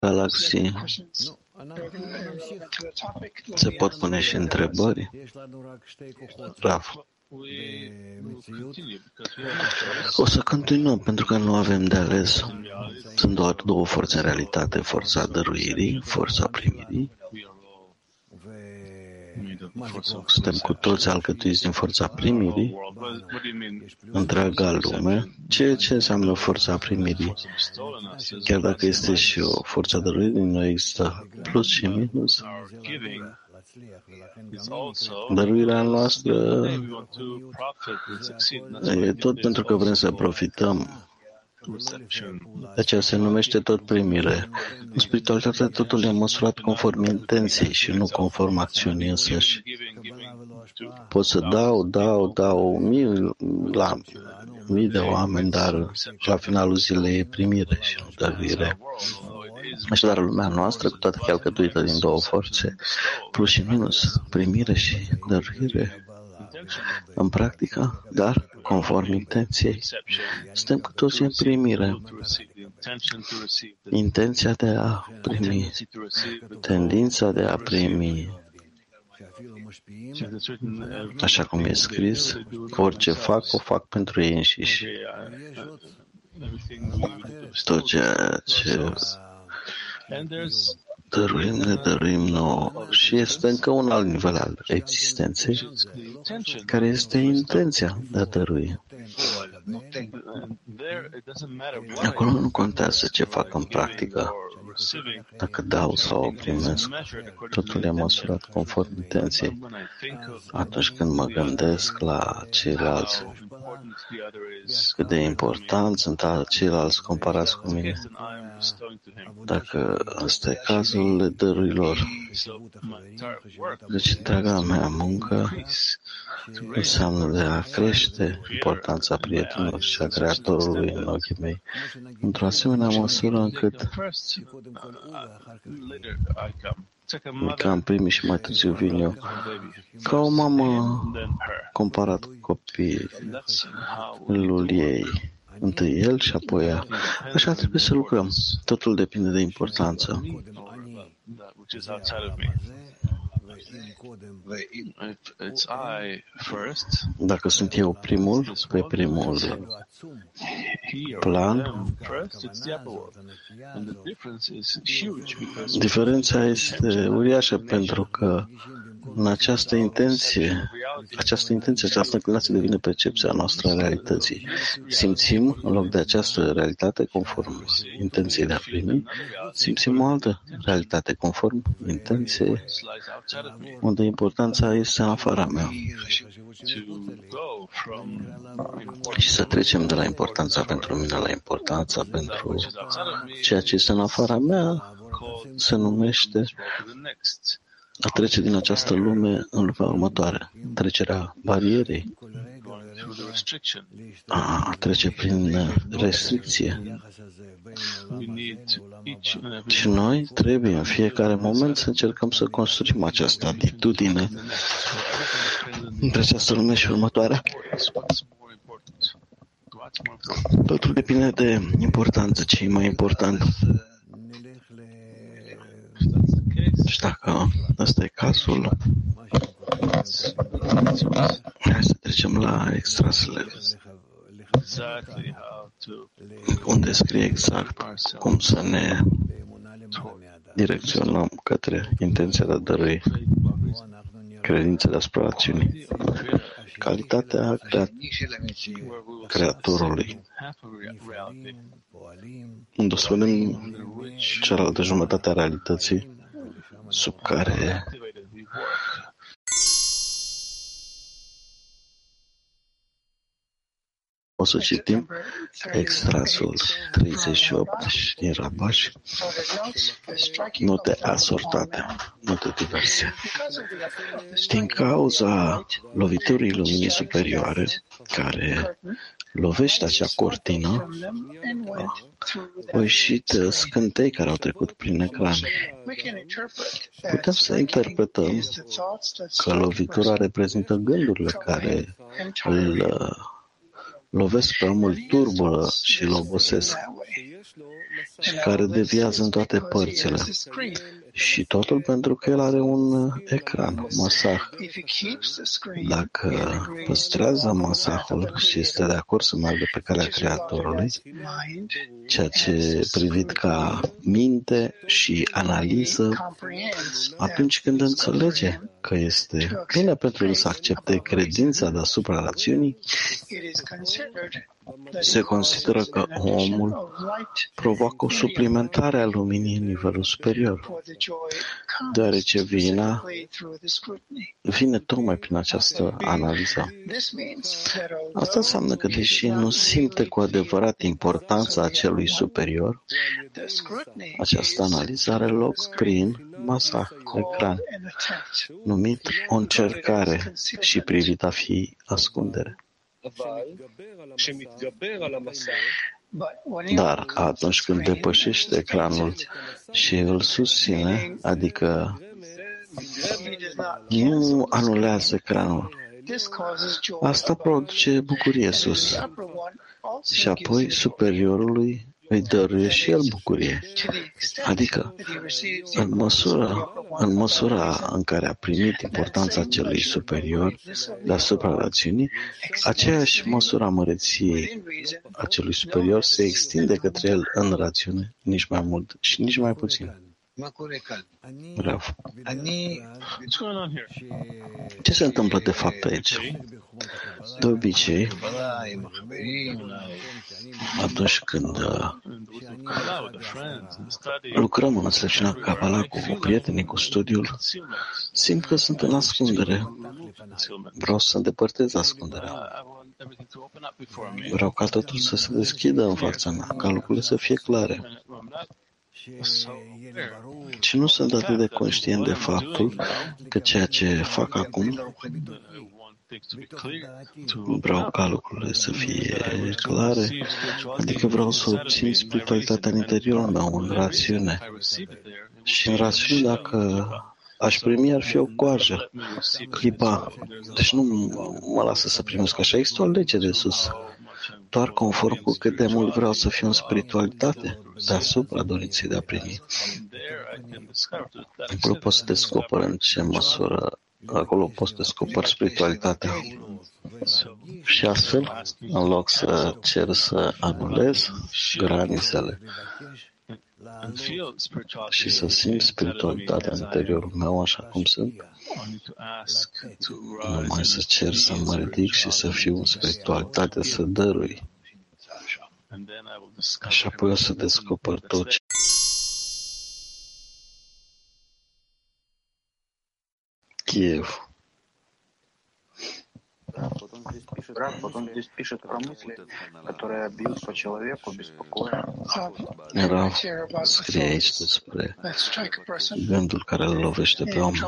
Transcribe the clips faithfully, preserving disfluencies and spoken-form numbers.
galaxii. Se pot pune și întrebări? Raf. O să continuăm, pentru că nu avem de ales. Sunt doar două forțe în realitate, forța dăruirii, forța primirii. Suntem cu toți alcătuiți din forța primirii, întreaga lume. Ce, ce înseamnă forța primirii? Chiar dacă este și o forță dăruirii, nu există plus și minus. Dăruirea noastră e tot pentru că vrem să profităm. De aceea se numește tot primire. În spiritualitate totul e măsurat conform intenției și nu conform acțiunii însăși. Pot să dau, dau, dau mii la mii de oameni, dar la finalul zilei e primire și nu dăruire. Așadar, lumea noastră, cu toată că e alcătuită din două forțe, plus și minus, primire și dăruire, în practică, dar conform intenției. Suntem cu toții în primire. Intenția de a primi, tendința de a primi, așa cum e scris, orice fac, o fac pentru ei înșiși. Tot ceea ce dăruim, ne dăruim nouă. Și este încă un alt nivel al existenței, care este intenția de a dărui. Acolo nu contează ce fac în practică, dacă dau sau o primesc. Totul e măsurat conform intenției. Atunci când mă gândesc la ceilalți, cât de important sunt ceilalți comparați cu mine. Dacă ăsta e cazul dărurilor, deci întreaga mea muncă înseamnă de a crește importanța prietenilor și a Creatorului în ochii mei, într-o asemenea măsură încât ca în primii și mai târziu vin eu. Ca o mamă comparat cu copilul ei. Întâi el și apoi ea. Așa trebuie să lucrăm. Totul depinde de importanță. Dacă sunt eu primul, pe primul plan, diferența este uriașă pentru că în această intenție, această intenție, această înclinație devine percepția noastră a realității. Simțim, în loc de această realitate, conform intenției de a primi, simțim o altă realitate, conform intenției, unde importanța este în afara mea. Și să trecem de la importanța pentru mine la importanța pentru ceea ce este în afara mea, se numește a trece din această lume în lumea următoare. Trecerea barierei, a trece prin restricție. Și noi trebuie în fiecare moment să încercăm să construim această atitudine între această lume și următoarea. Totul depinde de importanță. Ce e mai important? Și dacă ăsta e cazul, hai să trecem la extrasele, unde scrie exact cum să ne direcționăm către intenția de a dărui, credința deasupra acțiunii, calitatea crea- Creatorului, unde o să vedem cealaltă jumătate a realității sub care o să citim extrasul treizeci și opt din Rabash, note asortate, note diverse. Din cauza loviturii luminii superioare, care lovește acea cortină, au ieșit scântei care au trecut prin ecran. Putem să interpretăm că lovitura reprezintă gândurile care îl lovesc pe omul, turbulă și îl obosesc. și care deviază în toate părțile. Și totul pentru că el are un ecran, masah. Dacă păstrează masahul și este de acord să meargă pe calea Creatorului, ceea ce privit ca minte și analiză, atunci când înțelege că este bine pentru el să accepte credința deasupra rațiunii, se consideră că omul provoacă o suplimentare a luminii în nivelul superior, deoarece vina vine tocmai prin această analiză. Asta înseamnă că, deși nu simte cu adevărat importanța acelui superior, această analiză are loc prin masah, ecran, numit o încercare și privit a fi ascundere. Dar atunci când depășește ecranul și îl susține, adică nu anulează ecranul, asta produce bucurie sus. Și apoi superiorului îi dăruie și el bucurie. Adică, în măsura, în măsura în care a primit importanța celui superior deasupra rațiunii, aceeași măsură a măreției acelui superior se extinde către el în rațiune, nici mai mult și nici mai puțin. Rav. Ce se întâmplă de fapt aici? De obicei, atunci când lucrăm în înțelepciunea Kabbalah cu prietenii, cu studiul, simt că sunt în ascundere. Vreau să îndepărtez ascunderea. Vreau ca totul să se deschidă în fața mea, ca lucrurile să fie clare. Și nu sunt atât de conștient de faptul că ceea ce fac acum, vreau ca lucrurile să fie clare, adică vreau să obțin spiritualitatea în interiorul meu, în rațiune. Și în rațiune, dacă aș primi, ar fi o coajă, clipa. Deci nu mă lasă să primesc așa. Există o lege de sus. Doar conform cu cât de mult vreau să fiu în spiritualitate, deasupra dorinței de a primi. Acolo pot să descoper în ce măsură, acolo pot să descoper spiritualitatea. Și astfel, în loc să cer să anulez granițele și să simt spiritualitatea în interiorul meu așa cum sunt, numai să cer să mă ridic și să fiu în spiritualitate, să dărui. Și apoi o să descoper tot ce Kiev. Потом здесь пишет про мысли, которые бьют по человеку, беспокоя. Rav scrie aici despre gândul care îl lovește pe om.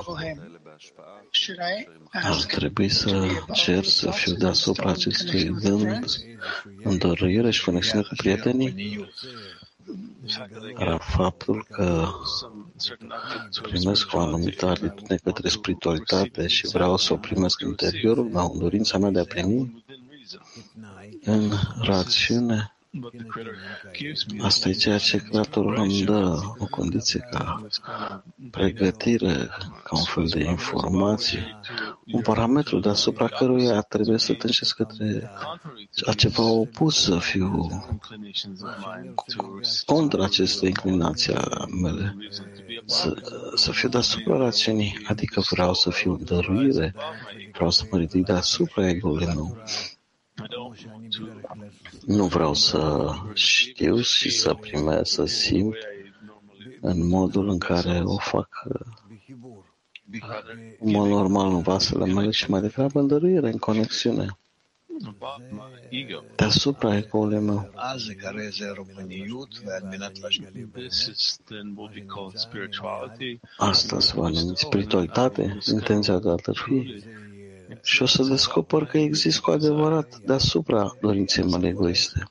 Ar trebui să cer să fiu deasupra acestui gând în dăruire și conexiune cu prietenii. Era faptul că primesc o anumită atitudine către spiritualitate și vreau să o primesc în interiorul meu, în dorința mea de a primi în rațiune. Asta e ceea ce Creatorul îmi dă, o condiție ca pregătire, ca un fel de informație, un parametru deasupra căruia trebuie să tâncesc către a ceva opus, să fiu contra acestei inclinații mele, să, să fiu deasupra rațiunii, adică vreau să fiu în dăruire, vreau să mă ridic deasupra ego-ului meu. Nu vreau să știu și să primesc, să simt în modul în care o fac în mod normal în vasele mele și mai degrabă în dăruire, în conexiune. Deasupra ego-ului meu. Asta se va numi spiritualitate, intenția de a dărui. Și o să descoper că există cu adevărat deasupra dorinței mele egoiste.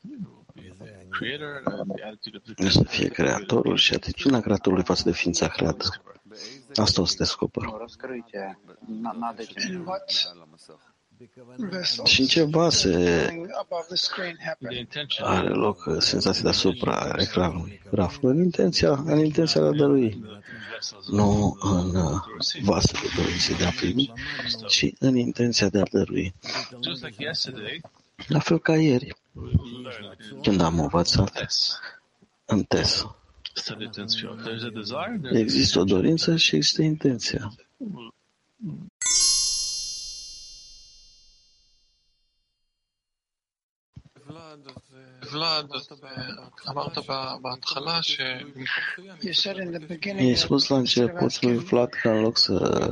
O să fie Creatorul și atitudinea Creatorului față de ființa creată. Asta o să descoper. Și în ce vase are loc senzația deasupra ecranului? Raful, în intenția, în intenția de a dărui, nu în vasul dorinței de a primi, ci în intenția de a dărui. La fel ca ieri, când am învățat în test. Există o dorință și există intenția. Vlad, אמרת בהתחלה I-ai spus la început lui Vlad că în loc să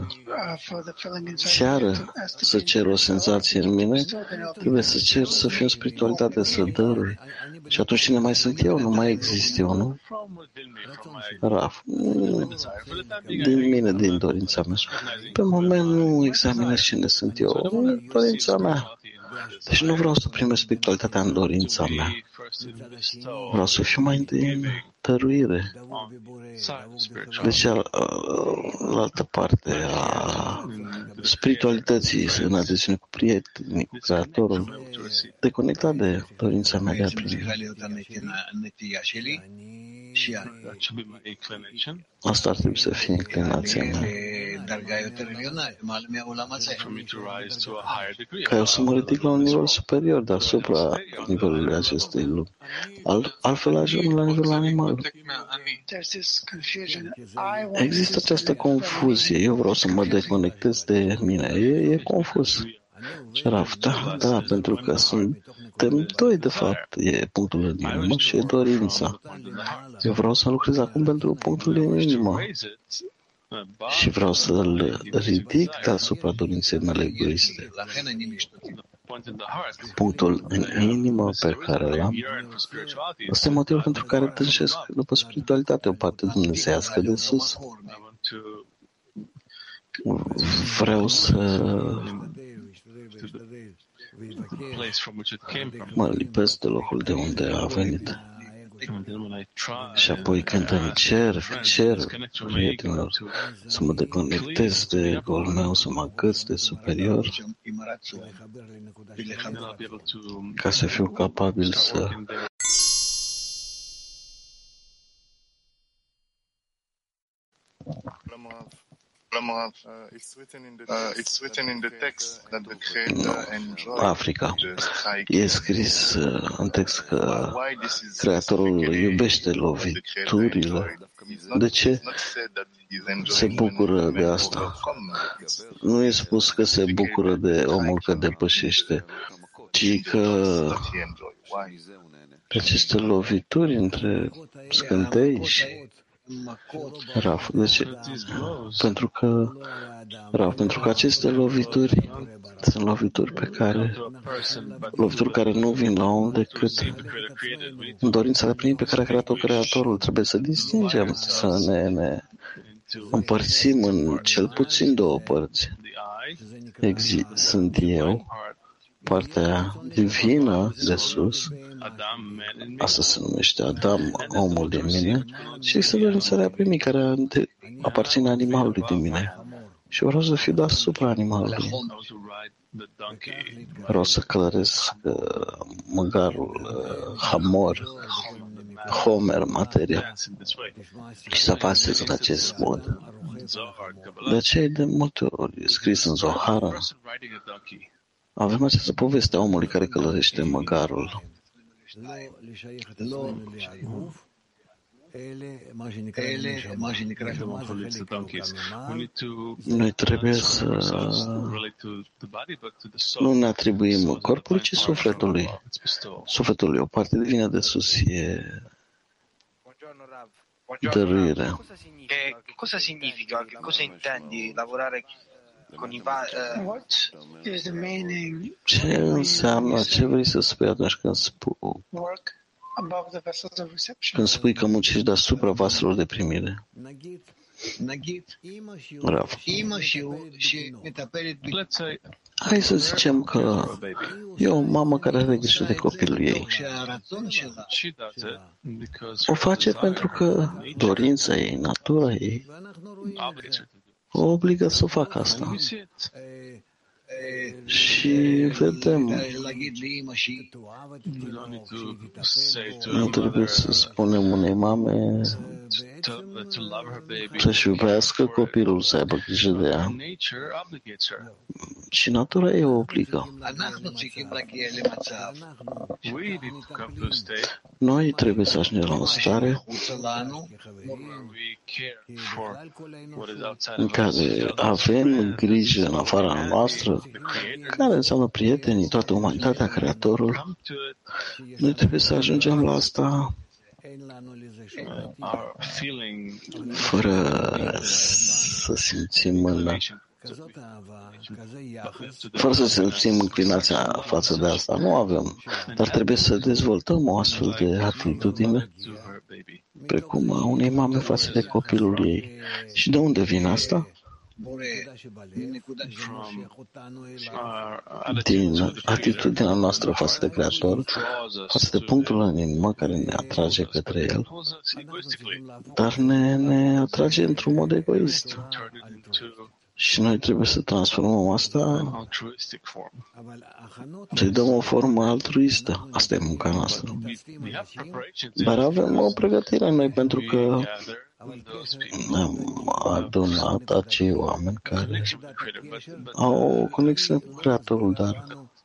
ceară să cer o senzație în mine, trebuie să cer să fiu în spiritualitate, să dărui. Și atunci cine mai sunt eu? Nu mai exist eu, nu? Raf, din mine, din dorința mea. Pe moment nu examinez cine sunt eu, dorința mea. Deci nu vreau să primesc spiritualitatea în dorința mea. Vreau să fiu mai întâi în dăruire. Deci, la altă parte a spiritualității, în adeziune cu prietenii, cu Creatorul, deconectat de dorința mea de a primi. Asta ar trebui să fie inclinația mea. Ca eu să mă ridic la un nivel superior deasupra nivelului acestei lumi. Al, altfel ajung la nivelul animal. Există această confuzie. Eu vreau să mă deconectez de mine. E, e confuz. Raf, da, da, pentru că suntem doi, de fapt. E punctul în inimă și e dorința. Eu vreau să lucrez acum pentru punctul în inimă. Și vreau să-l ridic deasupra dorinței mele egoiste. Punctul în inimă pe care îl am, ăsta e motivul pentru care tânjesc după spiritualitate, o parte dumnezeiască de sus. Vreau să mă lipesc de locul de unde a venit. Și apoi când îmi cer, cer prietenilor să mă deconectez de ego-ul meu, să mă agăț de superior, ca să fiu capabil să Uh, it's written in the text, uh, it's written in the text that the Creator enjoys Africa. E scris în text că Creatorul iubește loviturile. De ce se bucură de asta? Nu e spus că se bucură de omul că depășește, ci că aceste lovituri între scântei și Raf, de ce? Pentru că, Raf, pentru că aceste lovituri sunt lovituri pe care, lovituri care nu vin la om decât în dorința de a primi pe care a creat-o Creatorul. Trebuie să distingem, să ne, ne împărțim în cel puțin două părți. Exi- sunt eu, partea divină de sus, asta se numește Adam, omul din mine, și există dorința de a primi, care aparține animalului din mine. Și vreau să fiu deasupra animalului. Vreau să călăresc uh, măgarul uh, Hamor, Homer, materia, și să pasez în acest mod. De aceea e de multe ori scris în Zohar. Avem această poveste a omului care călărește măgarul. Noi trebuie să nu ne atribuim corpului, ci sufletului. Sufletul e o parte divină de sus, e dăruire. Che cosa significa? Che cosa intendi lavorare con i va- uh... Ce înseamnă, ce vrei să spui atunci când spui, când spui că muncești deasupra vaselor de primire? Rav. Hai să zicem că e o mamă care are grijă de copilul ei. O face pentru că dorința ei, natura ei, o obligă să facă asta. și vedem. Nu trebuie să spunem unei mame să-și iubească copilul, să aibă grijă de ea. Și natura ei o obligă. Noi trebuie să ajungem la o stare în care avem grijă în afara noastră, care înseamnă prietenii, toată umanitatea, Creatorul. Noi trebuie să ajungem la asta fără să simțim în fără să simțim înclinația față de asta. Nu avem, dar trebuie să dezvoltăm o astfel de atitudine precum a unei mame față de copilul ei. Și de unde vine asta? Din atitudinea noastră față de Creator, față de punctul în inimă care ne atrage către El, dar ne, ne atrage într-un mod egoist. Și noi trebuie să transformăm asta, să-i dăm o formă altruistă. Asta e munca noastră. Dar avem o pregătire noi pentru că am adunat acei oameni care au o conexiune cu Creatorul, dar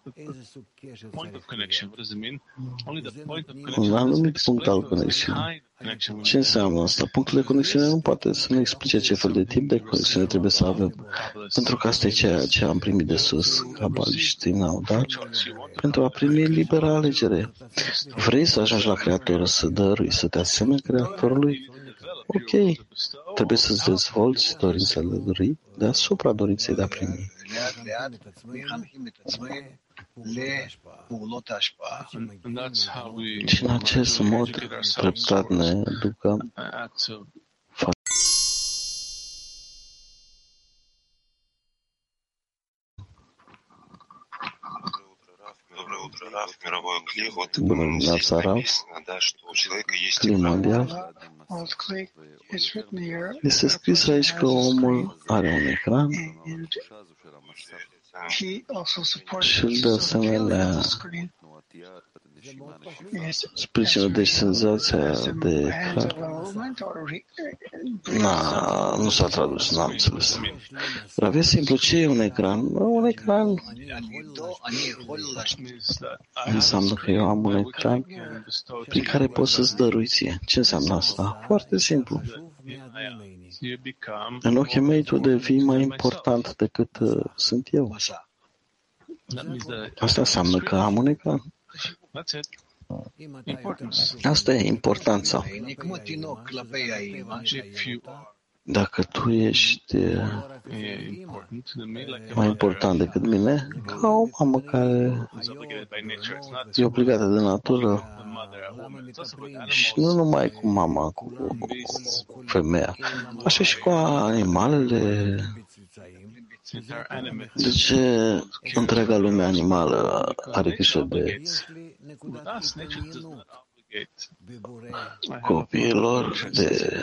un anumit punct al conexiunii. Ce înseamnă asta? Punctul de conexiune nu poate să ne explice ce fel de tip de conexiune trebuie să avem, pentru că asta e ceea ce am primit de sus, cabaliștii n-au dat, pentru a primi liberă alegere. Vrei să ajungi la Creator, să dărui, să te asemeni Creatorului? Ok, trebuie să-ți dezvolți dorința de a dori deasupra dorinței de a primi. Și în acest mod treptat ne educăm Bună dimineața, Rav. Cli mondial. Este scris aici că omul are un ecran și de asemenea sprijină deci senzația de ecran. Na, nu s-a tradus, n-am înțeles. Dar e simplu, ce e un ecran? Un ecran înseamnă că eu am un ecran prin care pot să-ți dărui ție. Ce înseamnă asta? Foarte simplu. În ochii mei tu devii mai important decât uh, sunt eu. Asta înseamnă că am un ecran. Asta e importanța. Dacă tu ești mai important decât mine, ca o mamă care e obligată de natură, și nu numai cu mama, cu femeia, așa și cu animalele. De ce întreaga lume animală are grijă de copiilor, de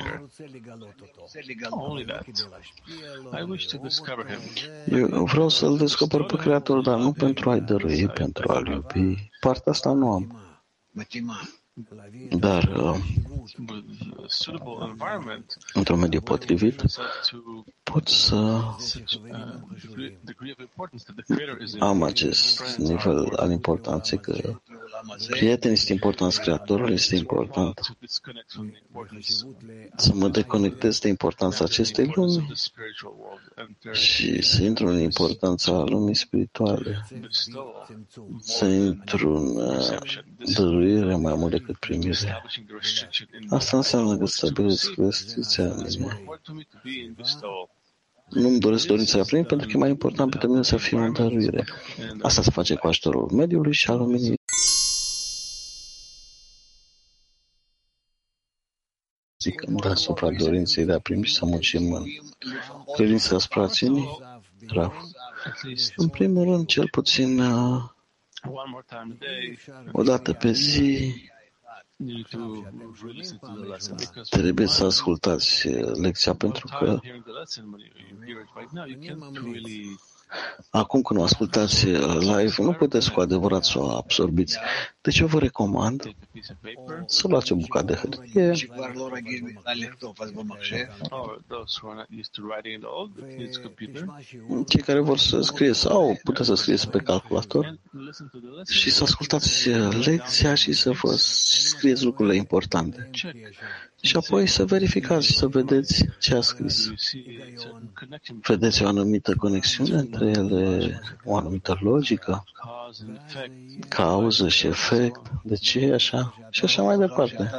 eu vreau să-L descoper pe Creator, dar nu pentru a-i dărui, pentru a-L iubi. Partea asta nu am. Dar uh, într-un mediu potrivit pot să am acest nivel al importanței, că prietenii sunt importanți, Creatorul este important. Să mă deconectez de importanța acestei lumi și să intru în importanța lumii spirituale. Să intru în uh, dăruire mai mult decât primire. Asta înseamnă că stabilesc restricția în mine. Nu-mi doresc dorința de a primi, pentru că e mai important pentru mine să fiu în dăruire. Asta se face cu ajutorul mediului și al luminii. Zic deasupra dorinței de a primi și să muncim în credința asupra ținii, Rav. În primul rând, cel puțin o dată pe zi, trebuie să ascultați lecția, pentru că Acum când o ascultați live, nu puteți cu adevărat să o absorbiți. Deci eu vă recomand să luați o bucată de hârtie. Cei care vor să scrie sau puteți să scrieți pe calculator și să ascultați lecția și să vă scrieți lucrurile importante. Și apoi să verificați și să vedeți ce a scris. Vedeți o anumită conexiune între ele, o anumită logică, cauză și efect, de ce e așa și așa mai departe.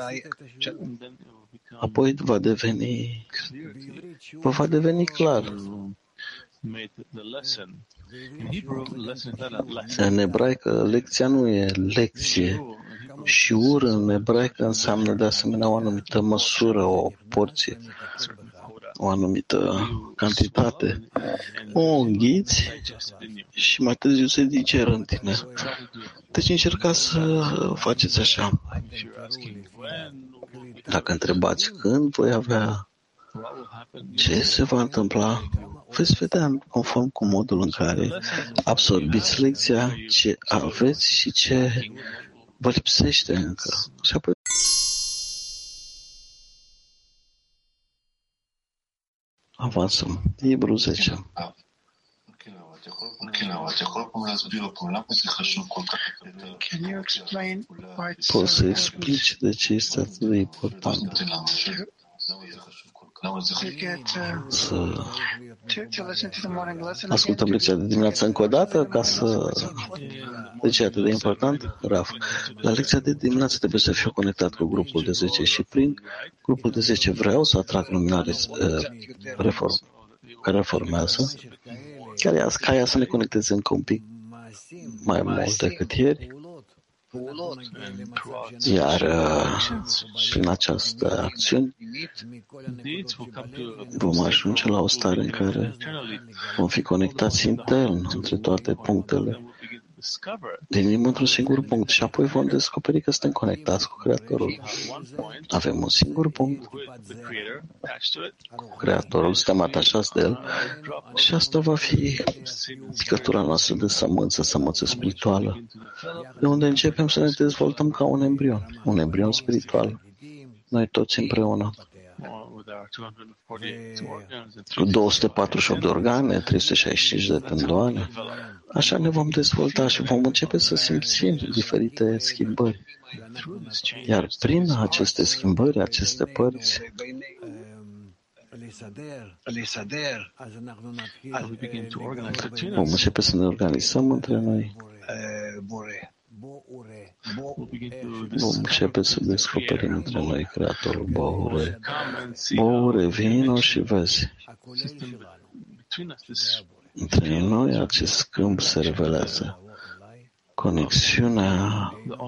Apoi va deveni, vă va deveni clar. În ebraică, lecția nu e lecție. Shiur în ebraică înseamnă de asemenea o anumită măsură, o porție, o anumită cantitate. O înghiți și mai târziu se digeră în tine. Deci încercați să faceți așa. Dacă întrebați când voi avea, ce se va întâmpla, veți vedea conform cu modul în care absorbiți lecția, ce aveți și ce vă lipsește încă. Și apoi avansăm. Hebru zece. Poți să explici de ce este atât de important să ascultăm lecția de dimineață încă o dată, ca să... De ce e atât de important? Raf. La lecția de dimineață trebuie să fiu conectat cu grupul de zece și prin grupul de zece vreau să atrag luminare uh, reform, care reformează, care ca ea să ne conecteze încă un pic mai mult decât ieri. Iar prin această acțiune vom ajunge la o stare în care vom fi conectați intern între toate punctele. Venim într-un singur punct și apoi vom descoperi că suntem conectați cu Creatorul. Avem un singur punct cu Creatorul, suntem atașați de El și asta va fi picătura noastră de sămânță, sămânță spirituală, de unde începem să ne dezvoltăm ca un embrion, un embrion spiritual, noi toți împreună. Cu două sute patruzeci și opt de organe, trei sute șaizeci și cinci de tendoane. Așa ne vom dezvolta și vom începe să simțim diferite schimbări. Iar prin aceste schimbări, aceste părți, vom începe să ne organizăm între noi. Vom începe să descoperim între noi Creatorul. Bohure, Bohure, vino și vezi. Între noi acest câmp se revelează. Conexiunea,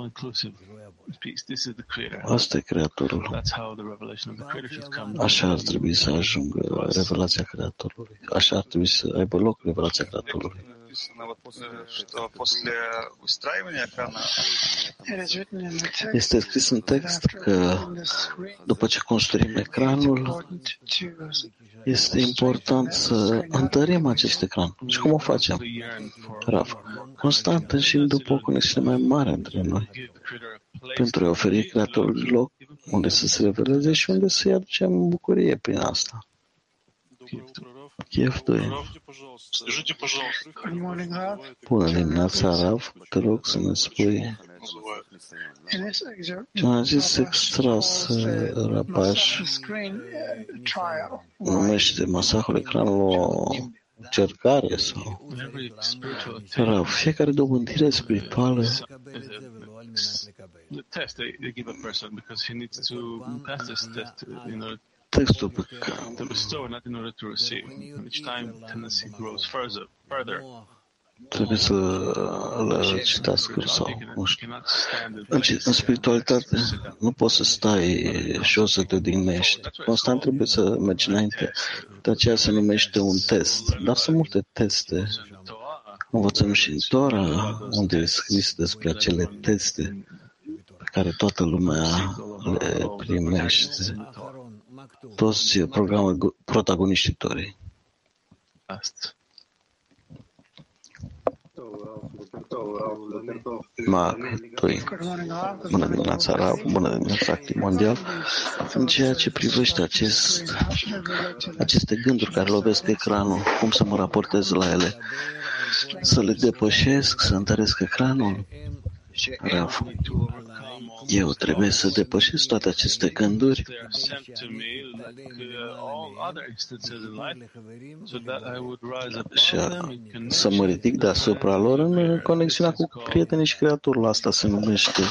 asta e Creatorul. Așa ar trebui să ajungă revelația Creatorului. Așa ar trebui să aibă loc revelația Creatorului. Este scris în text că după ce construim ecranul, este important să întărim acest ecran. Și cum o facem? Raf, constant și după o conexiune mai mare între noi, pentru a oferi Creatorului loc unde să se reveleze și unde să-i aducem bucurie prin asta. Kiev doi. Bună dimineața, Rav, te rog să ne spui ce a zis extras Rapaș. Numește masacrul ecranului o încercare sau Rav, fiecare dobândire spirituală textul pe care trebuie să îl citească sau nu știu. În, în spiritualitate nu poți să stai jos să te odihnești. Constant trebuie să mergi înainte. De aceea se numește un test. Dar sunt multe teste. Învățăm și în Tora, unde e scris despre acele teste pe care toată lumea le primește. Toți programul protagoniștii Torei. Martui. Bună dimineața, Rav. Bună dimineața, Activ Mondial. În ceea ce privește acest, aceste gânduri care lovesc ecranul, cum să mă raportez la ele? Să le depășesc, să întăresc ecranul? Rav, eu trebuie să depășesc toate aceste gânduri și să mă ridic deasupra lor în conexiunea cu prietenii și Creatorul. Asta se numește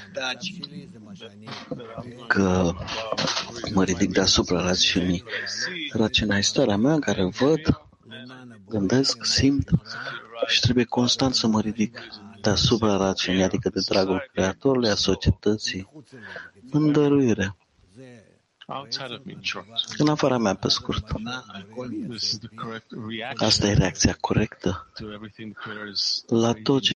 că mă ridic deasupra rațiunii. Rațiunea e starea mea în care văd, gândesc, simt și trebuie constant să mă ridic deasupra rațiunii, adică de dragul Creatorului, a societății, în dăruire. În afara mea, pe scurt. Asta e reacția corectă la tot ce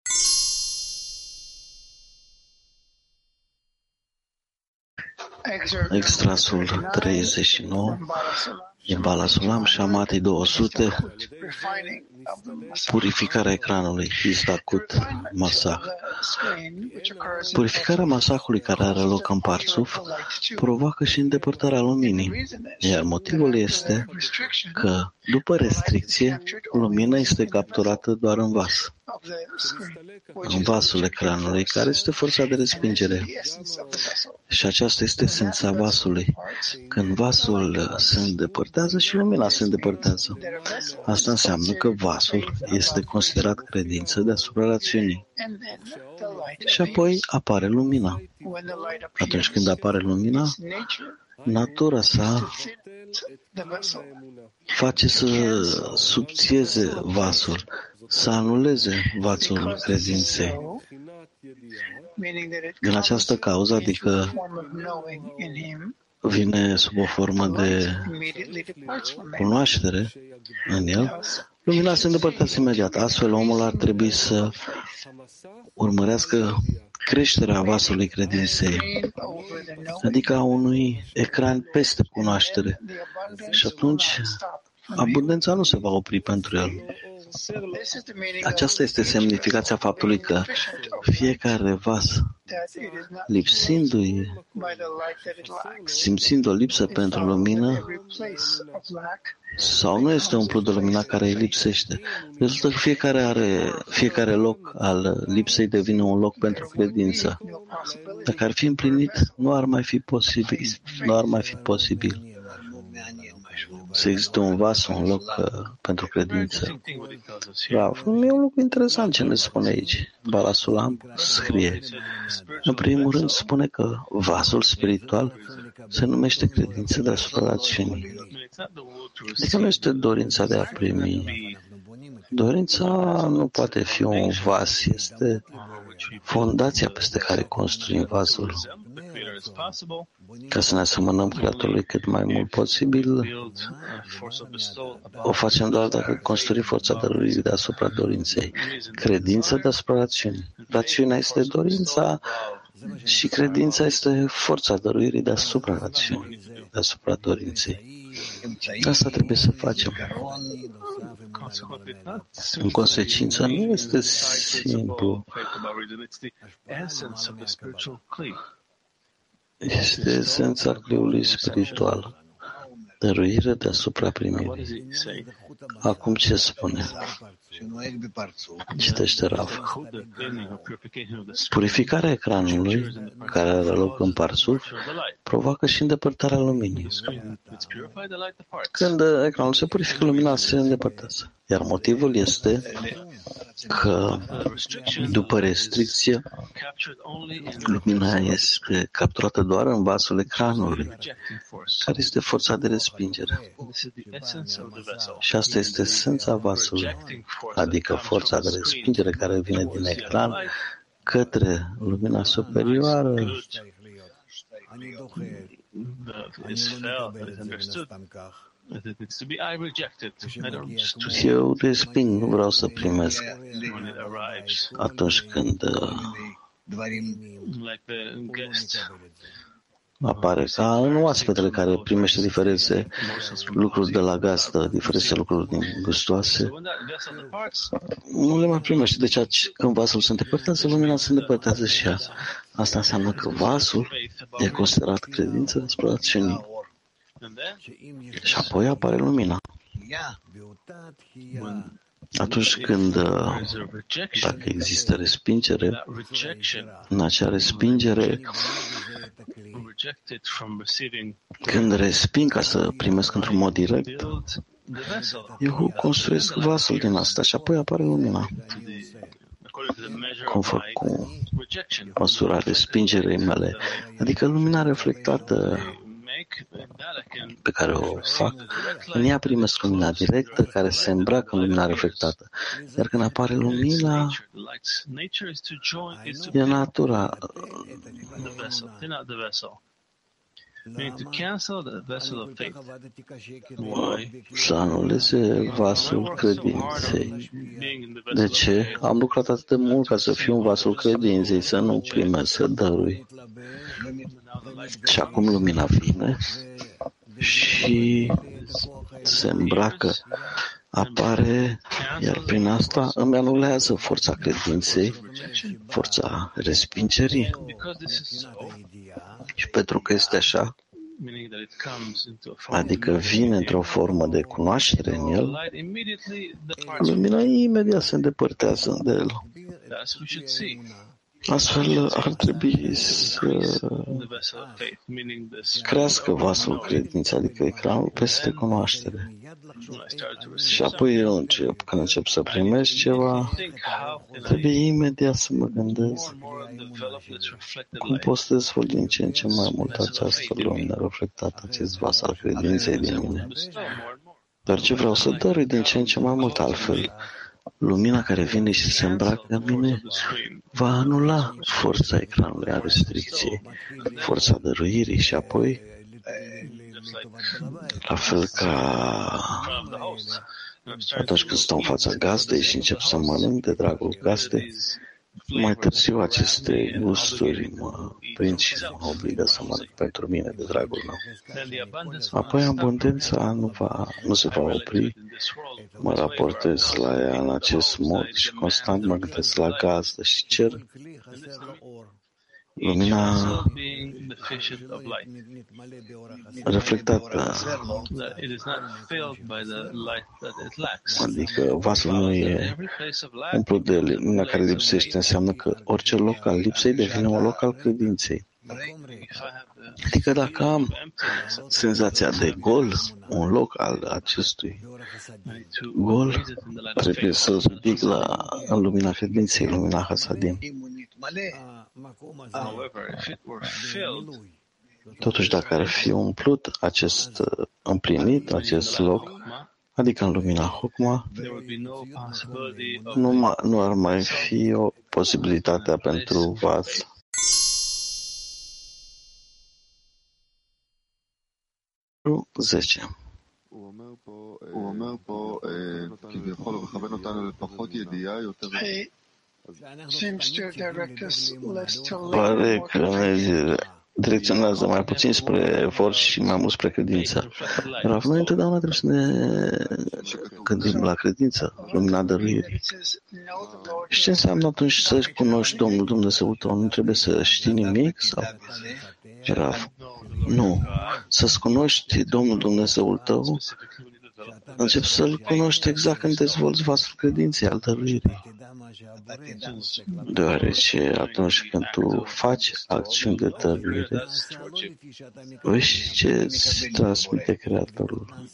extrasul treizeci și nouă din Bala Sulam, Shamatei două sute, purificarea ecranului, Izdacut Masah. Purificarea masahului care are loc în Parțuf provoacă și îndepărtarea luminii, iar motivul este că, după restricție, lumina este capturată doar în vas, în vasul ecranului, care este forța de respingere. Și aceasta este esența vasului. Când vasul se îndepărtează și lumina se îndepărtează. Asta înseamnă că vasul este considerat credință deasupra rațiunii. Și apoi apare lumina. Atunci când apare lumina, natura sa face să subțieze vasul, să anuleze vasul credinței. Din această cauză, adică vine sub o formă de cunoaștere în el, lumina se îndepărtează imediat. Astfel, omul ar trebui să urmărească creșterea vasului credinței, adică a unui ecran peste cunoaștere. Și atunci, abundența nu se va opri pentru el. Aceasta este semnificația faptului că fiecare vas, lipsindu-i, simțind o lipsă pentru lumină, sau nu este umplut de lumina care îi lipsește. Rezultă că fiecare, are, fiecare loc al lipsei devine un loc pentru credință. Dacă ar fi împlinit, nu ar mai fi posibil. Nu ar mai fi posibil să existe un vas, un loc uh, pentru credință. Rav, e un lucru interesant ce ne spune aici. Bala Sulam scrie. În primul rând spune că vasul spiritual se numește credință deasupra rațiunii. Adică nu este dorința de a primi. Dorința nu poate fi un vas, este fondația peste care construim vasul. Ca să ne asemănăm Creatorului cât mai mult posibil, o facem doar dacă construim forța dăruirii deasupra dorinței. Credința deasupra rațiunii. Rațiunea este dorința și credința este forța dăruirii deasupra rațiunii, deasupra dorinței. Asta trebuie să facem. În consecință, nu este simplu. Este esența cliului spiritual. Dăruire deasupra primirii. Acum ce spune? Citește Rav. Purificarea ecranului, care are loc în Parțuf, provoacă și îndepărtarea luminii. Când ecranul se purifică, lumina se îndepărtează. Iar motivul este că, după restricție, lumina este capturată doar în vasul ecranului, care este forța de respingere. Și asta este esența vasului, adică forța de respingere care vine din ecran către lumina superioară. Eu resping, nu vreau să primesc. Atunci când apare ca în oaspetele care primește diferite lucruri de la gazdă, diferite lucruri gustoase. Nu le mai primește. Deci când vasul se îndepărtează, lumina se îndepărtează și ea. Asta înseamnă că vasul e considerat credință despre acțiuni. Și apoi apare lumina. Atunci când, dacă există respingere, în acea respingere, când resping ca să primesc într-un mod direct, eu construiesc vasul din asta și apoi apare lumina. Conform cu măsura respingerei mele, adică lumina reflectată pe care o fac, în ea primesc lumina directă care se îmbracă în lumina reflectată. Iar când apare lumina, e natura. Să anuleze vasul credinței. De ce? Am lucrat atât de mult ca să fiu un vasul credinței, să nu primesc, să dărui. Și acum lumina vine și se îmbracă, apare, iar prin asta îmi anulează forța credinței, forța respingerii. Și pentru că este așa, adică vine într-o formă de cunoaștere în el, lumina imediat se îndepărtează de el. Astfel ar trebui să crească vasul credinței, adică ecranul peste cunoaștere. Și apoi eu încep, când încep să primesc ceva, trebuie imediat să mă gândesc cum pot să dezvolt din ce în ce mai mult această lumină reflectată, acest vas al credinței din mine. Dar ce vreau să dărui din ce în ce mai mult altfel, lumina care vine și se îmbracă în mine va anula forța ecranului a restricției, forța dăruirii și apoi, la fel ca atunci când stau în fața gazdei și încep să mănânc de dragul gazdei, mai târziu aceste gusturi mă prind și mă obligă să mănânc pentru mine de dragul meu. Apoi abundența nu, va, nu se va opri, mă raportez la ea în acest mod și constant mă gândesc la gazdă și cer lumina reflectată, adică vasul nu e umplut de lumina care lipsește, înseamnă că orice loc al lipsei devine un loc al credinței. Adică dacă am senzația de gol, un loc al acestui gol, trebuie să ridic la, în lumina credinței, lumina Hasadim. Totuși, dacă ar fi umplut acest împlinit, acest loc, adică în lumina Hokma, nu, nu ar mai fi o posibilitate pentru vas. zece. Pare că ne direcționează mai puțin spre efort și mai mult spre credință. Dar noi întotdeauna trebuie să ne gândim la credință, lumina dăruirii. Și ce înseamnă atunci să cunoști Domnul Dumnezeu tău? Nu trebuie să știi nimic? Sau? Rav. Nu. Să-ți cunoști Domnul Dumnezeul tău, începi să-L cunoști exact când dezvolți vasul credinței al dăruirii. Deoarece atunci când tu faci acțiuni de dăruire, vezi ce îți transmite Creatorul.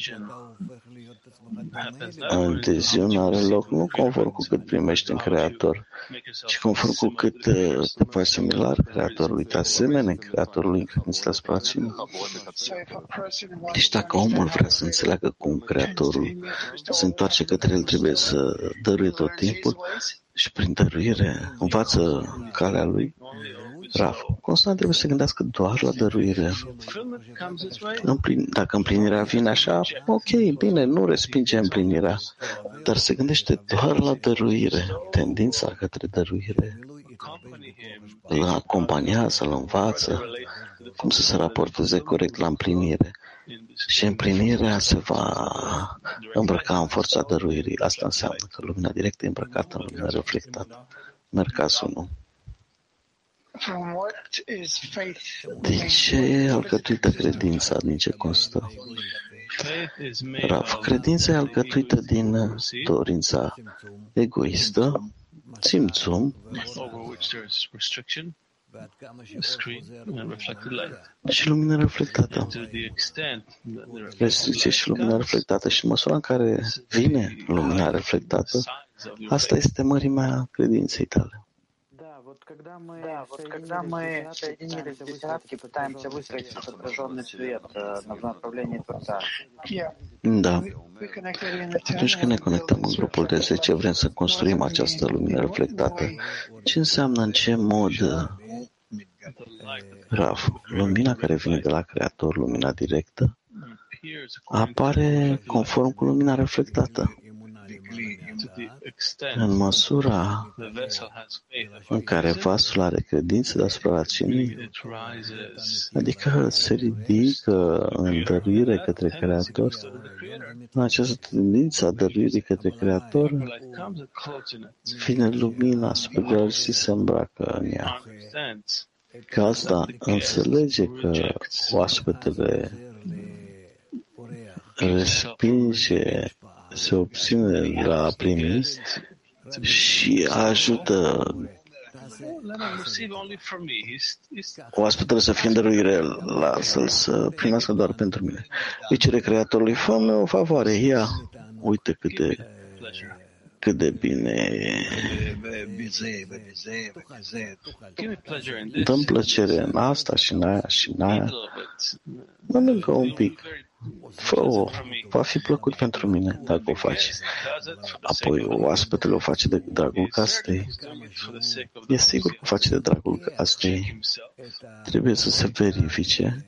Adeziunea are loc nu conform cu cât primești în Creator, ci conform cu cât te faci similar Creatorului, te asemene Creatorului în credința spațiului. Deci dacă omul vrea să înțeleagă cum Creatorul se întoarce către el, trebuie să dăruie tot timpul și prin dăruire învață calea lui. Rav, constant trebuie să se gândească doar la dăruire. Dacă împlinirea vine așa, ok, bine, nu respinge împlinirea, dar se gândește doar la dăruire. Tendința către dăruire îl acompaniază, îl învață cum să se raporteze corect la împlinire. Și împlinirea se va îmbrăca în forța dăruirii. Asta înseamnă că lumina directă e îmbrăcată în lumina reflectată. Merg unu. Din ce e alcătuită credința? Din ce constă? Rav, credința e alcătuită din dorința egoistă, țimțum, și lumina reflectată. Restricție și lumina reflectată. Și în măsura în care vine lumina reflectată, asta este mărimea credinței tale. Да, вот когда мы соединились в десятке, пытаемся выстроить отраженный свет в направлении Творца. Da. Atunci când ne conectăm în grupul de zece, vrem să construim această lumină reflectată. Ce înseamnă, în ce mod, Rav, lumina care vine de la Creator, lumina directă, apare conform cu lumina reflectată. În măsura în care vasul are credință deasupra rațiunii, adică se ridică în dăruire către Creator, în această tendință a dăruirii către Creator, vine lumina superioară și se îmbracă în ea. Că asta înțelege că oaspetele respinge, se obține de la a primi și ajută oaspetele să fie în dăruire, lasă-l să primească doar pentru mine. Îi cere Creatorului, fă-mi o favoare, ia, uite cât de, cât de bine dă-mi plăcere în asta și în aia și în aia. Mănâncă un pic. Fă-o, va fi plăcut pentru mine dacă o faci. Apoi oaspetele o face de dragul castei. E sigur că o face de dragul castei. Trebuie să se verifice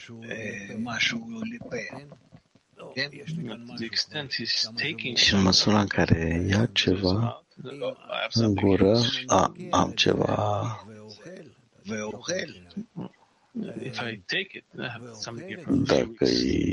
și în măsura în care ia ceva în gură, a, am ceva. Dacă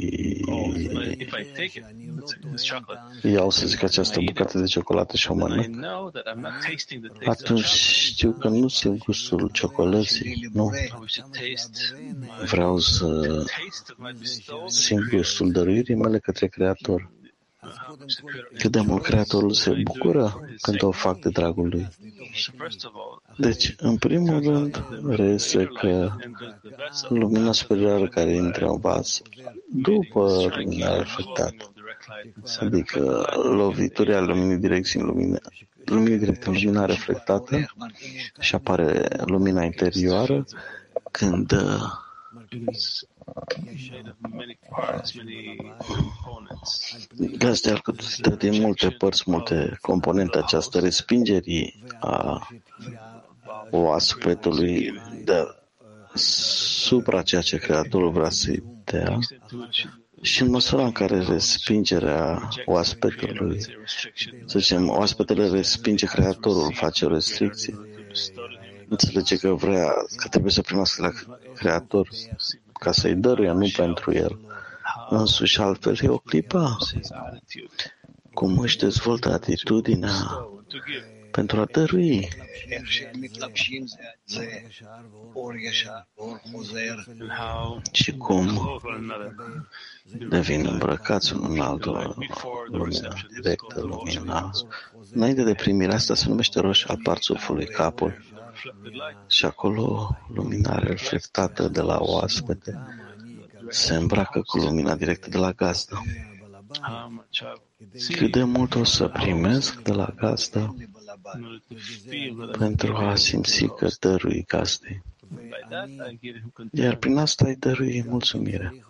iau, să zic, această bucată de ciocolată și o mănânc, atunci știu că nu simt gustul ciocolății, nu. Vreau să simt gustul dăruirii mele către Creator. Cât de mult Creatorul se bucură când o fac de dragul lui. Deci, în primul rând, reiese că lumina superioară care intră în vas, după lumina reflectată, adică loviturile ale luminii direcții în lumină, luminii directe în lumina reflectată și apare lumina interioară când Gazda e alcătuită din multe părți, multe componente. Această respingere a oaspetului de supra ceea ce Creatorul vrea să-i dea și în măsura în care respingerea oaspetului, să zicem, oaspetele respinge Creatorul, face o restricție, înțelege că vrea, că trebuie să primească la Creator ca să-i dăruie, nu pentru el însuși. Altfel e o clipă cum își dezvoltă atitudinea pentru a dărui. Și cum devin îmbrăcați unul în altul, lumina directă, lumina. Înainte de primirea asta se numește roșie al parțufului, capul. Și acolo lumina reflectată de la oaspete se îmbracă cu lumina directă de la gazdă. Cât de mult o să primesc de la gazdă pentru a simți că dărui gazdei. Iar prin asta îi dărui mulțumire.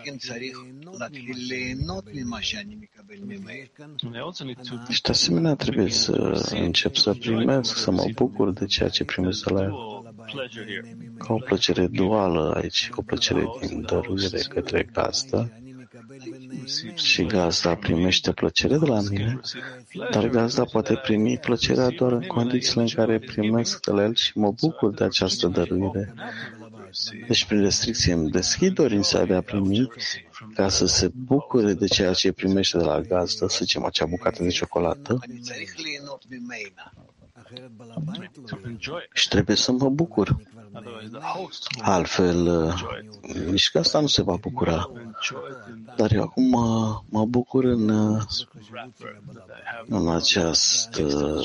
Și de asemenea trebuie să încep să primesc, să mă bucur de ceea ce primesc de la el. Ca o plăcere duală aici, o plăcere din dăruire către gazdă. Și gazda primește plăcere de la mine, dar gazda poate primi plăcerea doar în condițiile în care primesc de la el și mă bucur de această dăruire. Deci, prin restricție, îmi deschid dorința de a primi ca să se bucure de ceea ce primește de la gazdă, să zicem acea bucată de ciocolată, și trebuie să mă bucur. Altfel, nici gazda nu se va bucura. Dar eu acum mă, mă bucur în, în această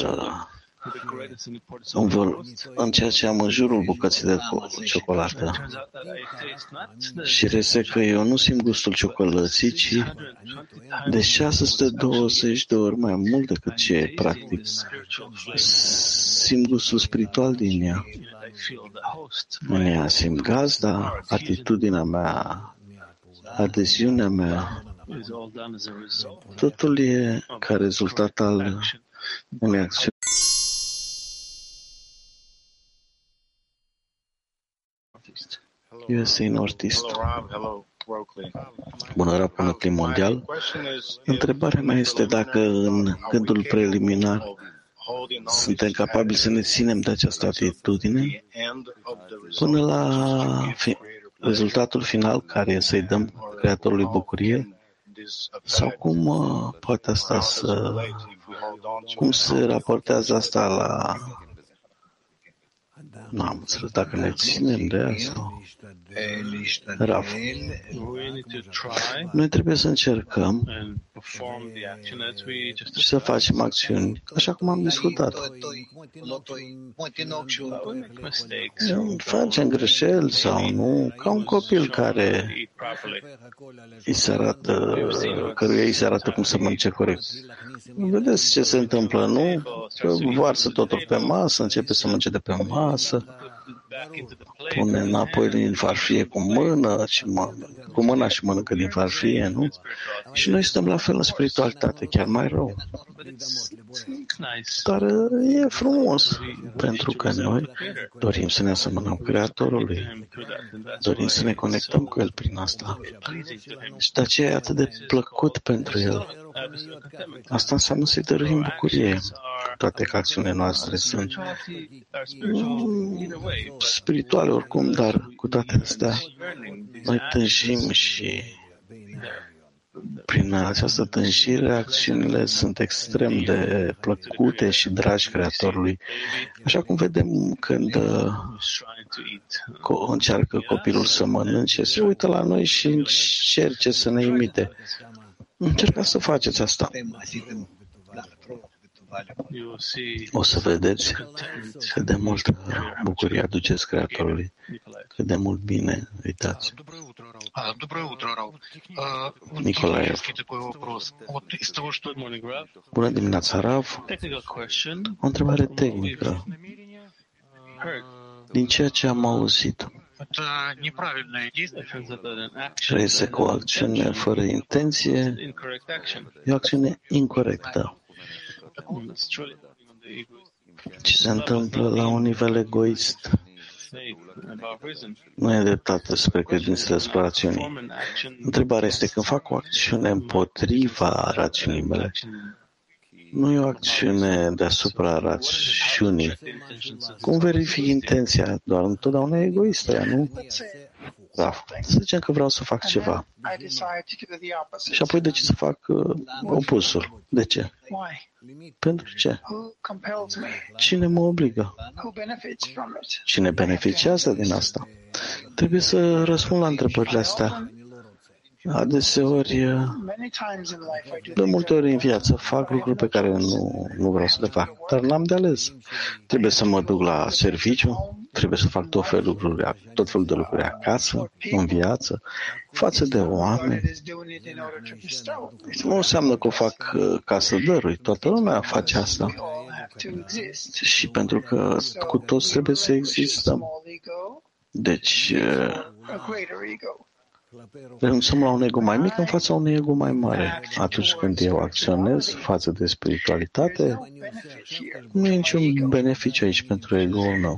în, în ceea ce am în jurul bucății de ciocolată. Și reste că eu nu simt gustul ciocolății, ci de șase sute douăzeci de ori mai mult decât ce e practic. Simt gustul spiritual din ea. În ea simt gazda, atitudinea mea, adeziunea mea. Totul e ca rezultat al unei acțiuni. U S A Northeast. Bună, Rab, bună clip mondial. Întrebarea mea este dacă în gândul preliminar suntem capabili să ne ținem de această atitudine până la fi, rezultatul final, care e să-i dăm Creatorului bucurie, sau cum uh, poate asta să... cum se raportează asta la... Nu am înțeles dacă ne ținem de asta. Raf. Noi trebuie să încercăm și să facem acțiuni, așa cum am discutat. Facem greșeli sau nu, ca un copil care îi se arată, căruia îi se arată cum să mănânce corect. Vedeți ce se întâmplă, nu? Că varsă totul pe masă, începe să mănânce de pe masă, pune înapoi din farfurie cu mână, și mă, cu mâna și mănâncă din farfurie, nu? Și noi stăm la fel în spiritualitate, chiar mai rău. Dar e frumos, pentru că noi dorim să ne asemănăm Creatorului, dorim să ne conectăm cu El prin asta. Și de aceea e atât de plăcut pentru El. Asta înseamnă să-i dăruim bucurie. Toate că acțiunile noastre sunt spirituale oricum, dar cu toate astea noi tânjim și prin această tânjire acțiunile sunt extrem de plăcute și dragi Creatorului. Așa cum vedem când încearcă copilul să mănânce, se uită la noi și încerce să ne imite. Încercați să faceți asta. O să vedeți cât de multă bucurie aduceți Creatorului, cât de mult bine îi dați. Nicolae. Bună dimineața, Rav. O întrebare tehnică. Din ceea ce am auzit, reiese că o acțiune fără intenție e o acțiune incorectă. Ce se întâmplă la un nivel egoist nu e dreptate spre credințele spre rațiunii. Întrebarea este, când fac o acțiune împotriva rațiunii mele, nu e o acțiune deasupra rațiunii. Cum verific intenția? Doar întotdeauna e egoistă, ea, nu? Da. Să zicem că vreau să fac ceva. Și apoi decid să fac uh, opusul. De ce? Pentru ce? Cine mă obligă? Cine beneficiază din asta? Trebuie să răspund la întrebările astea. Adeseori, de multe ori în viață, fac lucruri pe care nu, nu vreau să le fac, dar n-am de ales. Trebuie să mă duc la serviciu, trebuie să fac tot felul, lucruri, tot felul de lucruri acasă, în viață, față de oameni. Nu înseamnă că o fac ca să dărui. Toată lumea face asta. Și pentru că cu toți trebuie să existăm. Deci, renunțăm la un ego mai mic în fața unui ego mai mare. Atunci când eu acționez față de spiritualitate, nu e niciun beneficiu aici pentru ego-ul meu.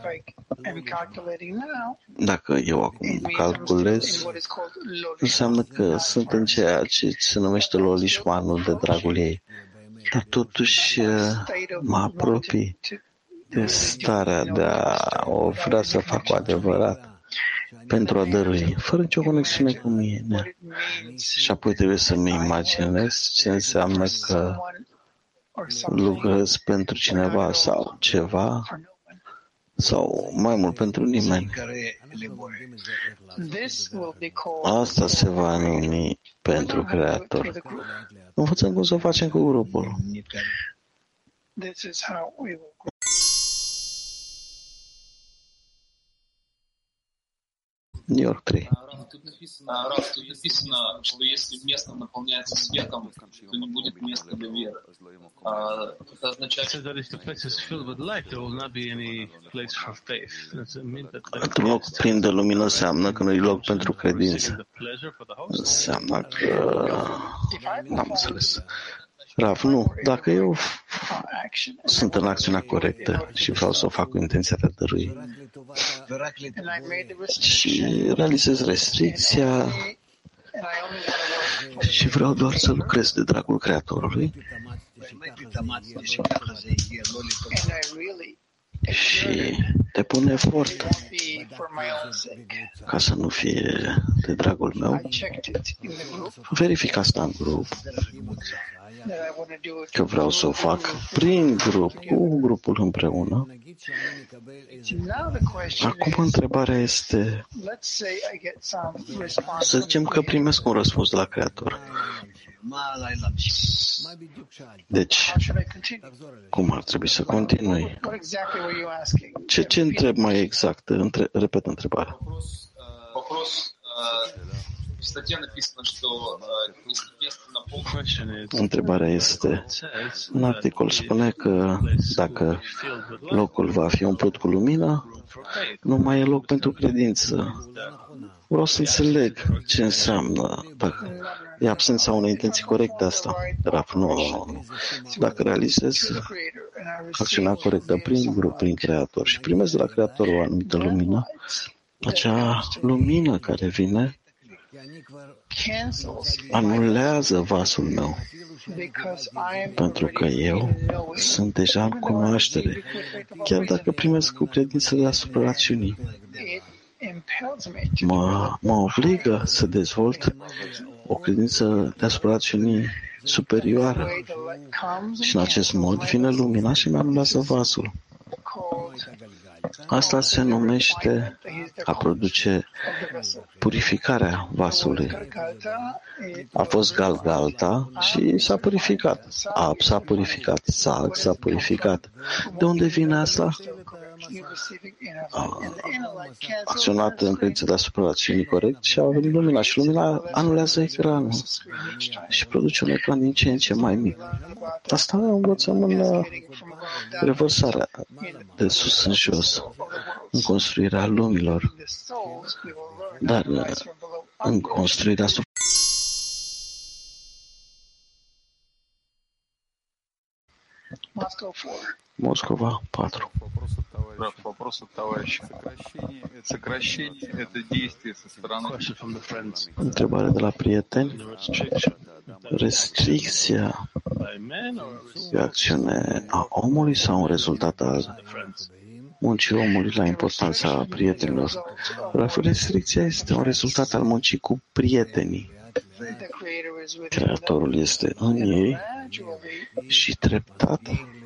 Dacă eu acum calculez, înseamnă că sunt în ceea ce se numește lolishmanul de dragul ei. Dar totuși mă apropii de starea de a o vrea să fac cu adevărat. pentru a dărui, fără nicio conexiune cu mine. Și apoi trebuie să-mi imaginez ce înseamnă că lucrez pentru cineva sau ceva sau mai mult pentru nimeni. Asta se va numi pentru Creator. Învățăm cum să o facem cu grupul. New York trei. Тут написано, раз тут написано, что если место наполняется светом, то не будет места для веры. Это означает, что that if the place is filled with light, there will not be any place for faith. Does it mean that Într-un loc plin de lumină înseamnă că nu e loc pentru credință. Înseamnă că... N-am înțeles. Rav, nu. Dacă eu sunt în acțiunea corectă și vreau să o fac cu intenția de a dărui și realizez restricția și vreau doar să lucrez de dragul Creatorului și depun efort ca să nu fie de dragul meu, verific asta în grup, că vreau să o fac prin grup, cu grupul împreună. Acum întrebarea este, să zicem că primesc un răspuns de la Creator. Deci, cum ar trebui să continui? Ce, ce întreb mai exact? Între, repet întrebarea. Întrebarea este, în articol spune că dacă locul va fi umplut cu lumină, nu mai e loc pentru credință. Vreau să înțeleg ce înseamnă, dacă e absența unei intenții corecte asta. Dar nu, dacă realizez acțiunea corectă prin grup, prin Creator și primesc de la Creator o anumită lumină, acea lumină care vine anulează vasul meu, pentru că eu sunt deja în cunoaștere, chiar dacă primesc cu credință deasupra rațiunii. Mă, mă obligă să dezvolt o credință deasupra rațiunii superioară și în acest mod vine lumina și mi anulează vasul. Asta se numește a produce purificarea vasului. A fost Galgalta și s-a purificat. Ap s-a purificat. Sag s-a purificat. De unde vine asta? A acționat în credință deasupra rațiunii corect și a venit lumina. Și lumina anulează ecranul și produce un ecran din ce în ce mai mic. Asta învățăm în revărsarea de sus în jos, în construirea lumilor, dar în construirea sub... Moscova patru. Вопросу товарища. Сокращение – это действие со стороны. Întrebare de la prieteni. Restricția e acțiune a omului sau un rezultat al muncii omului la importanța prietenilor? Restricția este un rezultat al muncii cu prietenii. Creatorul este în ei și treptat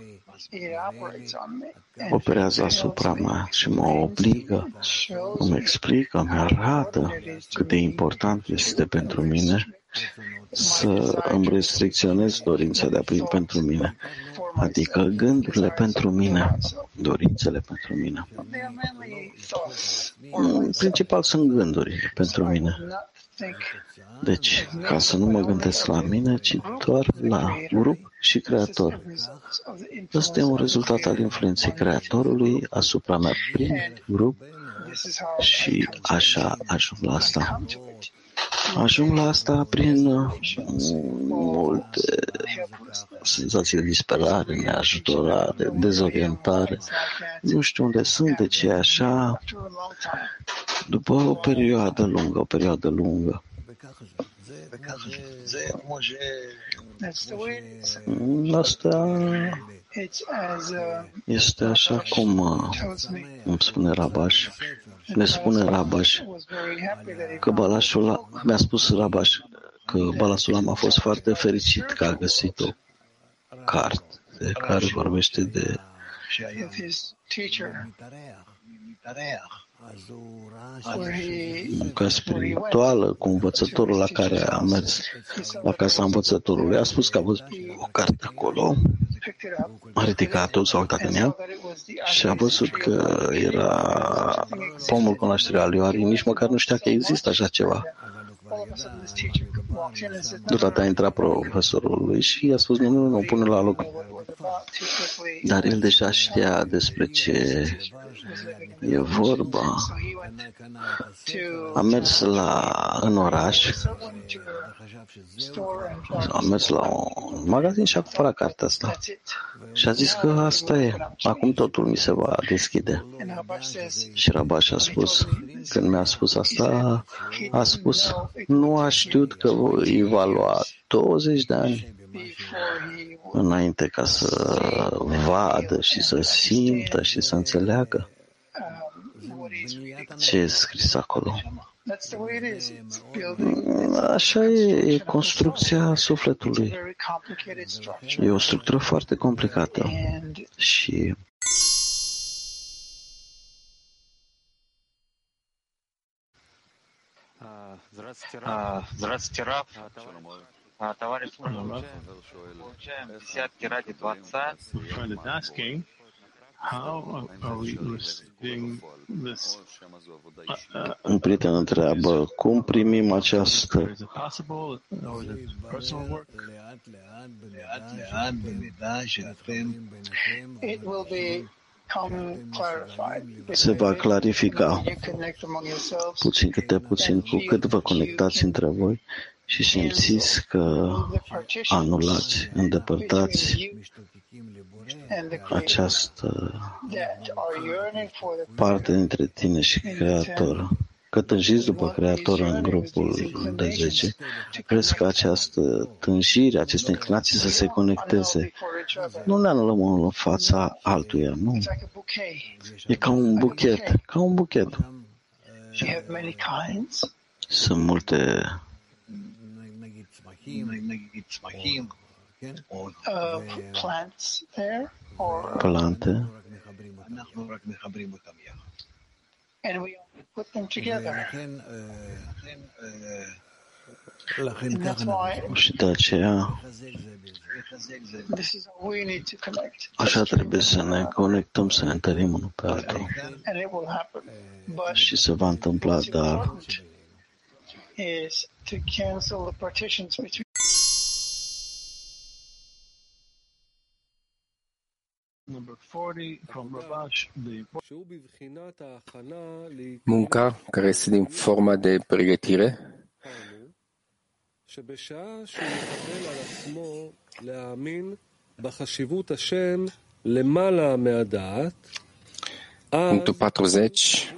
operează asupra mea și mă obligă, îmi explică, îmi arată cât de important este pentru mine să îmi restricționez dorința de a primi pentru mine, adică gândurile pentru mine, dorințele pentru mine. În principal sunt gânduri pentru mine. Deci, ca să nu mă gândesc la mine, ci doar la grup și Creator. Ăsta e un rezultat al influenței Creatorului asupra mea prin grup și așa ajung la asta. Ajung la asta prin multe senzații de disperare, neajutorare, dezorientare. Nu știu unde sunt, de ce e așa. După o perioadă lungă, o perioadă lungă. Asta este așa cum îmi spune Rabash, ne spune Rabash că Balașul mi-a spus Rabash că Balasulam a fost foarte fericit că a găsit o carte care vorbește de munca spirituală cu învățătorul la care a mers la casa învățătorului. A spus că a văzut o carte acolo, a ridicat-o, s-a uitat în ea și a văzut că era pomul cunoașterii al lui Ari, nici măcar nu știa că există așa ceva. Deodată a intrat profesorul lui și i-a spus, nu, nu, nu, pune la loc. Dar el deja știa despre ce e vorba. A mers la, în oraș, a mers la un magazin și a cumpărat cartea asta. Și a zis că asta e. Acum totul mi se va deschide. Și Rabash a spus, când mi-a spus asta, a spus, nu a știut că îi va lua douăzeci de ani înainte ca să vadă și să simtă și să înțeleagă ce e scris acolo. Așa e, e construcția sufletului. E o structură foarte complicată și Здравствуйте, Раф. Товарищ, получаем десятки ради Творца. Friend is asking, how are we receiving this? un prieten întreabă cum primim această Is it possible or is it personal work? It will be se va clarifica puțin câte puțin, cu cât vă conectați între voi și simțiți că anulați, îndepărtați această parte dintre tine și Creator. Că tânjiți după Creator în grupul de zece, crezi că această tânjire, aceste inclinații să se conecteze, nu ne anulăm unul în fața altuia, nu. E ca un buchet, ca un buchet. Sunt multe plante put them together. And that's why și de aceea this is how we need to connect. așa trebuie să ne conectăm, să ne întărim unul pe altul. And it will happen. But Și se va întâmpla, dar is to cancel the partitions between Number forty from Rabash, the munca care este din forma de pregătire, punctul patruzeci.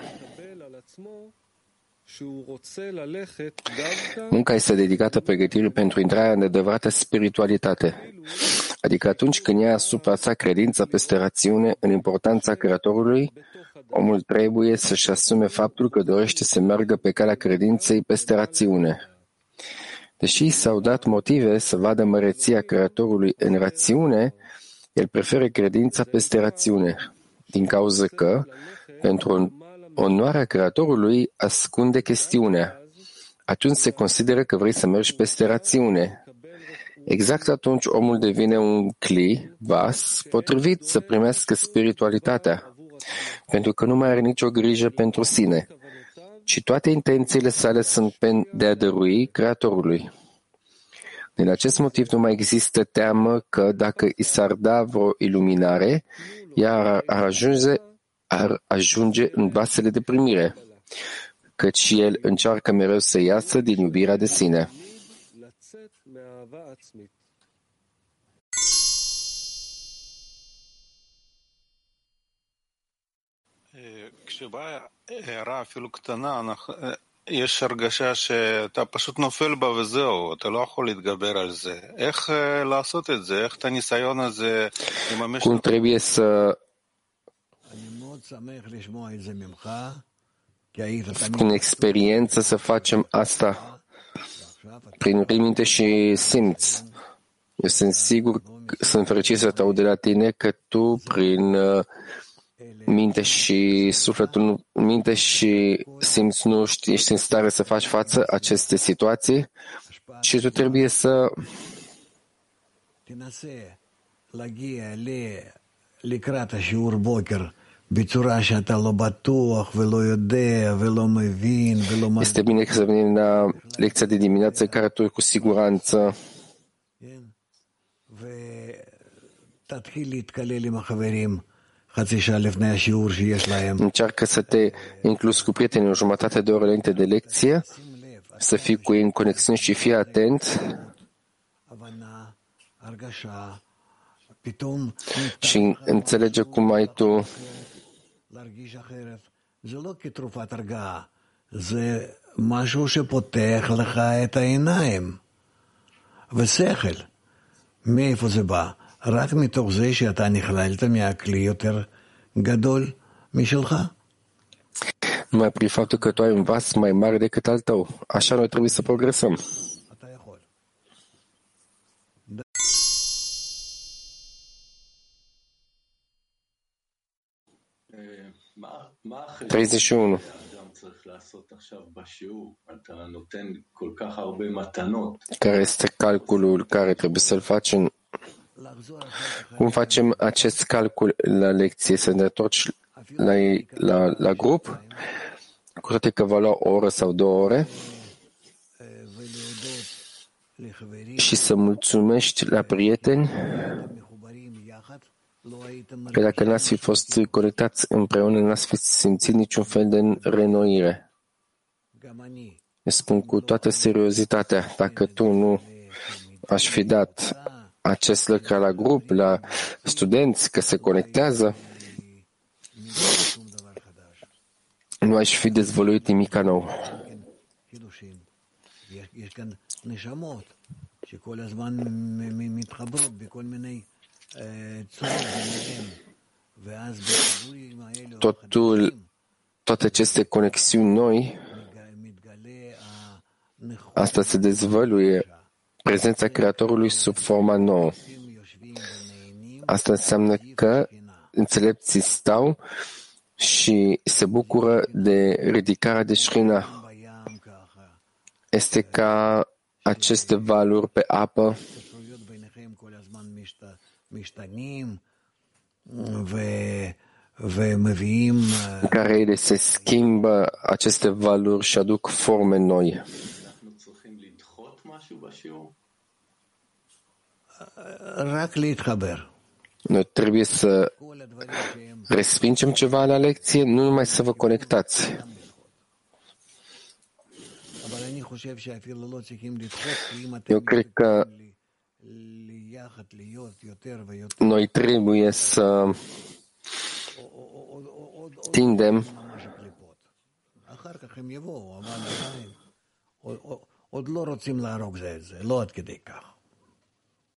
Munca este dedicată pregătirii pentru intrarea în adevărată spiritualitate, adică atunci când ia asupra sa credința peste rațiune în importanța Creatorului, omul trebuie să-și asume faptul că dorește să meargă pe calea credinței peste rațiune. Deși s-au dat motive să vadă măreția Creatorului în rațiune, el preferă credința peste rațiune, din cauza că, pentru onoarea Creatorului, ascunde chestiunea. Atunci se consideră că vrei să mergi peste rațiune. Exact atunci omul devine un cli, vas, potrivit să primească spiritualitatea, pentru că nu mai are nicio grijă pentru sine, ci toate intențiile sale sunt de a dărui Creatorului. Din acest motiv nu mai există teamă că dacă i s-ar da vreo iluminare, ea ar, ar, ajunge, ar ajunge în vasele de primire, căci el încearcă mereu să iasă din iubirea de sine. כשבאה הערה אפילו קטנה, יש הרגשה שאתה פשוט נופל בה וזהו, אתה לא יכול להתגבר על זה. איך לעשות את זה? איך את הניסיון הזה לממש? Cum trebuie să prin experiență să facem asta, prin minte și simți. Eu sunt sigur, sunt fericit să te aud de la tine că tu, prin minte și sufletul, minte și simți, nu știi, ești în stare să faci față aceste situații și tu trebuie să este bine că să venim la lecția de dimineață în care tu cu siguranță încearcă să te incluzi cu prietenii o jumătate de oră înainte de lecție, să fii cu ei în conexiune și fii atent și înțelege cum ai tu מאיפה זה בא? רק מתוך זה שאתה נכללת מהכלי יותר גדול משלך? Numai prin faptul că tu ai un vas mai mare decât al tău. Așa noi trebuie să progresăm. treizeci și unu. Care este calculul care trebuie să-l facem? Cum facem acest calcul la lecție? Să ne întorci la, la, la grup, cu toate că va lua o oră sau două ore, și să mulțumești la prieteni că dacă n-ați fi fost conectați împreună, n-ați fi simțit niciun fel de renoire. Îți spun cu toată seriozitatea, dacă tu nu aș fi dat acest lucru la grup, la studenți, că se conectează, nu aș fi dezvăluit nimic nou. Totul, toate aceste conexiuni noi, asta se dezvăluie prezența Creatorului sub forma nouă. Asta înseamnă că înțelepții stau și se bucură de ridicarea de Shekhinah. Este ca aceste valuri pe apă în care ele se schimbă, aceste valuri și aduc forme noi. Noi trebuie să respingem ceva la lecție, nu numai să vă conectați. Eu cred că noi trebuie să tindem עוד לא רוצים להרוג זה את זה, לא עד כדי כך.